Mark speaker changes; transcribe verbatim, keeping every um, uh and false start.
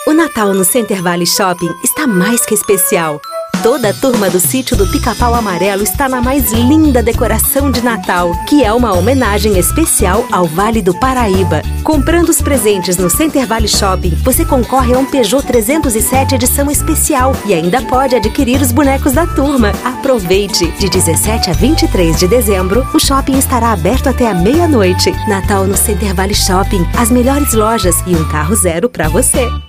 Speaker 1: O Natal no Center Valley Shopping está mais que especial. Toda a turma do Sítio do Pica-Pau Amarelo está na mais linda decoração de Natal, que é uma homenagem especial ao Vale do Paraíba. Comprando os presentes no Center Valley Shopping, você concorre a um Peugeot trezentos e sete edição especial e ainda pode adquirir os bonecos da turma. Aproveite! De dezessete a vinte e três de dezembro, o shopping estará aberto até a meia-noite. Natal no Center Valley Shopping, as melhores lojas e um carro zero para você.